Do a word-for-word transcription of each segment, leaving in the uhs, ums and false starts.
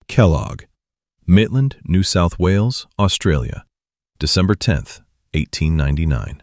Kellogg, Maitland, New South Wales, Australia, December tenth, eighteen ninety-nine.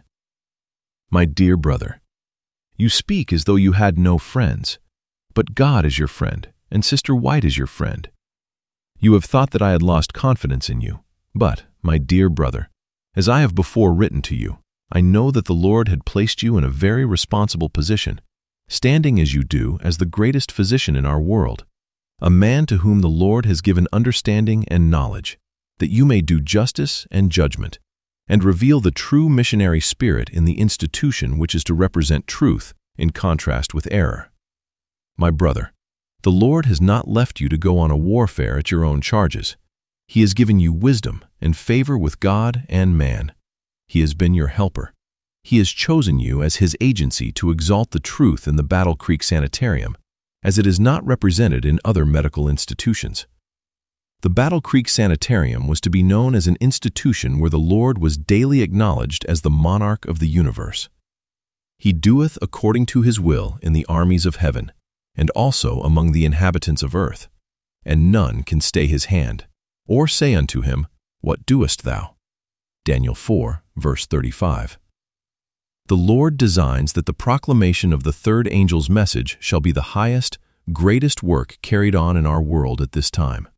My dear brother, you speak as though you had no friends, but God is your friend, and Sister White is your friend. You have thought that I had lost confidence in you, but, my dear brother, as I have before written to you, I know that the Lord had placed you in a very responsible position, standing as you do as the greatest physician in our world, a man to whom the Lord has given understanding and knowledge, that you may do justice and judgment, and reveal the true missionary spirit in the institution which is to represent truth in contrast with error. My brother, the Lord has not left you to go on a warfare at your own charges. He has given you wisdom and favor with God and man. He has been your helper. He has chosen you as His agency to exalt the truth in the Battle Creek Sanitarium, as it is not represented in other medical institutions. The Battle Creek Sanitarium was to be known as an institution where the Lord was daily acknowledged as the monarch of the universe. He doeth according to His will in the armies of heaven, and also among the inhabitants of earth, and none can stay His hand, or say unto Him, What doest thou? Daniel four, verse thirty-five. The Lord designs that the proclamation of the third angel's message shall be the highest, greatest work carried on in our world at this time.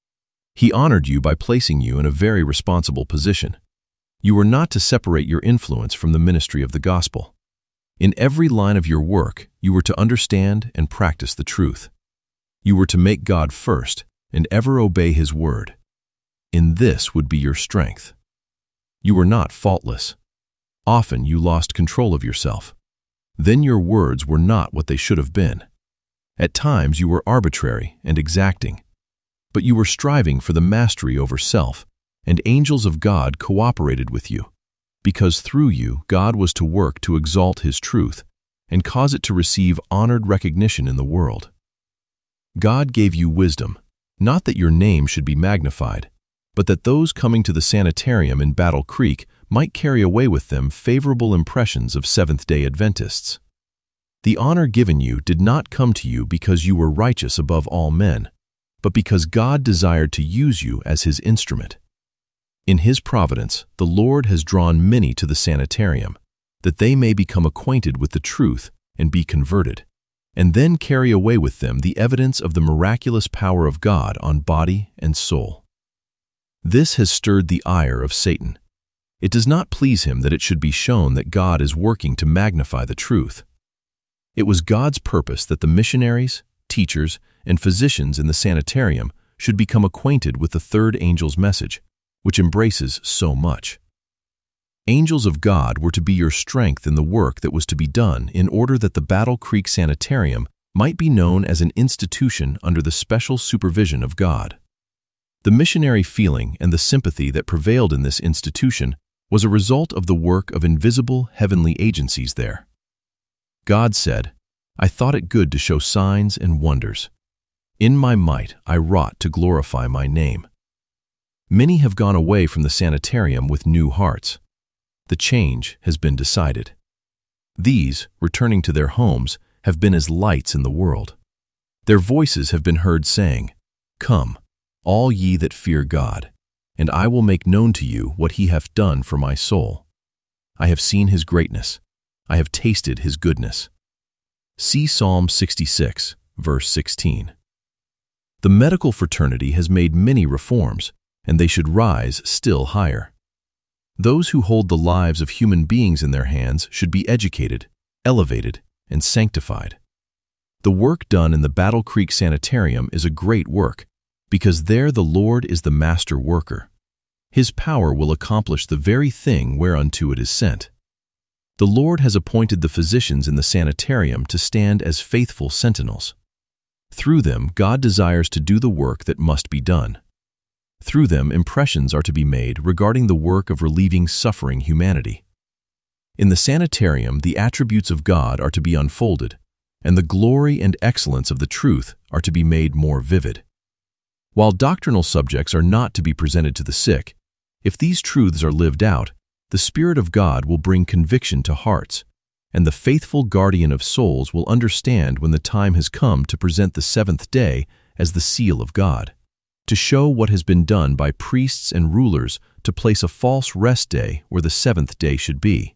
He honored you by placing you in a very responsible position. You were not to separate your influence from the ministry of the gospel. In every line of your work, you were to understand and practice the truth. You were to make God first and ever obey His word. In this would be your strength. You were not faultless. Often you lost control of yourself. Then your words were not what they should have been. At times you were arbitrary and exacting. But you were striving for the mastery over self, and angels of God cooperated with you, because through you God was to work to exalt His truth and cause it to receive honored recognition in the world. God gave you wisdom, not that your name should be magnified, but that those coming to the sanitarium in Battle Creek might carry away with them favorable impressions of Seventh-day Adventists. The honor given you did not come to you because you were righteous above all men, but because God desired to use you as His instrument. In His providence, the Lord has drawn many to the sanitarium, that they may become acquainted with the truth and be converted, and then carry away with them the evidence of the miraculous power of God on body and soul. This has stirred the ire of Satan. It does not please him that it should be shown that God is working to magnify the truth. It was God's purpose that the missionaries, teachers, and physicians in the sanitarium should become acquainted with the third angel's message, which embraces so much. Angels of God were to be your strength in the work that was to be done in order that the Battle Creek Sanitarium might be known as an institution under the special supervision of God. The missionary feeling and the sympathy that prevailed in this institution was a result of the work of invisible heavenly agencies there. God said, I thought it good to show signs and wonders. In my might I wrought to glorify my name. Many have gone away from the sanitarium with new hearts. The change has been decided. These, returning to their homes, have been as lights in the world. Their voices have been heard saying, Come, all ye that fear God, and I will make known to you what He hath done for my soul. I have seen His greatness. I have tasted His goodness. See Psalm sixty-six, verse sixteen. The medical fraternity has made many reforms, and they should rise still higher. Those who hold the lives of human beings in their hands should be educated, elevated, and sanctified. The work done in the Battle Creek Sanitarium is a great work, because there the Lord is the master worker. His power will accomplish the very thing whereunto it is sent. The Lord has appointed the physicians in the sanitarium to stand as faithful sentinels. Through them, God desires to do the work that must be done. Through them, impressions are to be made regarding the work of relieving suffering humanity. In the sanitarium, the attributes of God are to be unfolded, and the glory and excellence of the truth are to be made more vivid. While doctrinal subjects are not to be presented to the sick, if these truths are lived out, the Spirit of God will bring conviction to hearts, and the faithful guardian of souls will understand when the time has come to present the seventh day as the seal of God, to show what has been done by priests and rulers to place a false rest day where the seventh day should be.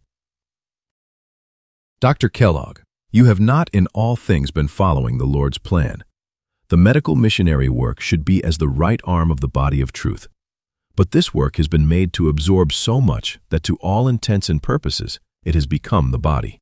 Doctor Kellogg, you have not in all things been following the Lord's plan. The medical missionary work should be as the right arm of the body of truth. But this work has been made to absorb so much that to all intents and purposes, it has become the body.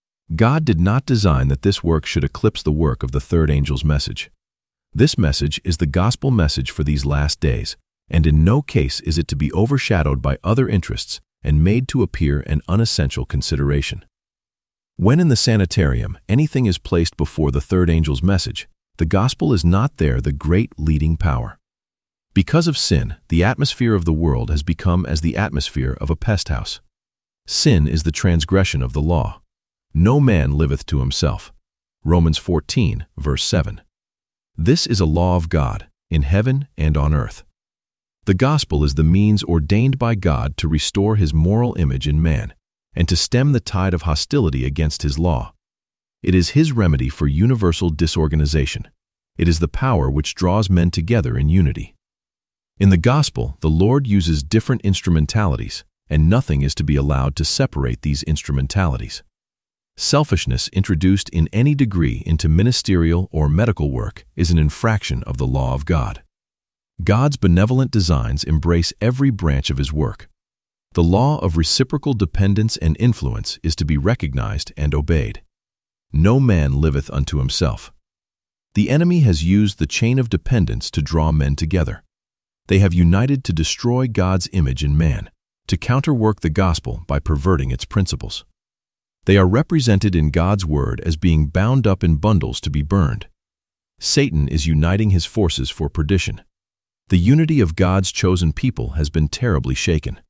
God did not design that this work should eclipse the work of the third angel's message. This message is the gospel message for these last days, and in no case is it to be overshadowed by other interests and made to appear an unessential consideration. When in the sanitarium anything is placed before the third angel's message, the gospel is not there the great leading power. Because of sin, the atmosphere of the world has become as the atmosphere of a pest house. Sin is the transgression of the law. No man liveth to himself. Romans fourteen, verse seven. This is a law of God, in heaven and on earth. The gospel is the means ordained by God to restore his moral image in man, and to stem the tide of hostility against his law. It is his remedy for universal disorganization. It is the power which draws men together in unity. In the gospel, the Lord uses different instrumentalities, and nothing is to be allowed to separate these instrumentalities. Selfishness introduced in any degree into ministerial or medical work is an infraction of the law of God. God's benevolent designs embrace every branch of his work. The law of reciprocal dependence and influence is to be recognized and obeyed. No man liveth unto himself. The enemy has used the chain of dependence to draw men together. They have united to destroy God's image in man, to counterwork the gospel by perverting its principles. They are represented in God's word as being bound up in bundles to be burned. Satan is uniting his forces for perdition. The unity of God's chosen people has been terribly shaken.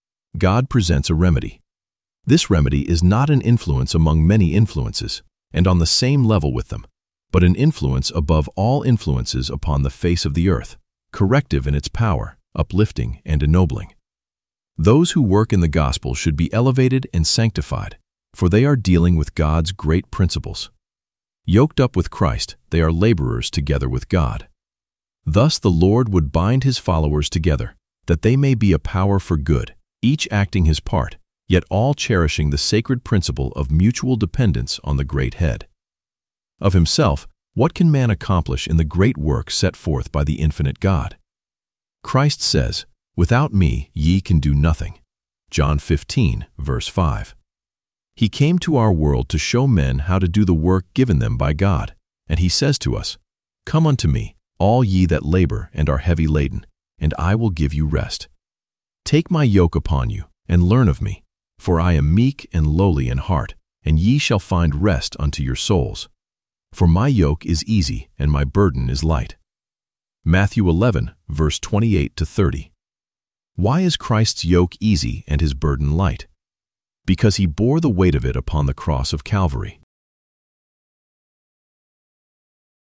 God presents a remedy. This remedy is not an influence among many influences, and on the same level with them, but an influence above all influences upon the face of the earth, corrective in its power, uplifting and ennobling. Those who work in the gospel should be elevated and sanctified, for they are dealing with God's great principles. Yoked up with Christ, they are laborers together with God. Thus the Lord would bind his followers together, that they may be a power for good, each acting his part, yet all cherishing the sacred principle of mutual dependence on the great head. Of himself, what can man accomplish in the great work set forth by the infinite God? Christ says, "Without me ye can do nothing." John fifteen, verse five. He came to our world to show men how to do the work given them by God, and he says to us, "Come unto me, all ye that labor and are heavy laden, and I will give you rest. Take my yoke upon you, and learn of me, for I am meek and lowly in heart, and ye shall find rest unto your souls. For my yoke is easy, and my burden is light." Matthew eleven, verse twenty-eight to thirty. Why is Christ's yoke easy and his burden light? Because he bore the weight of it upon the cross of Calvary.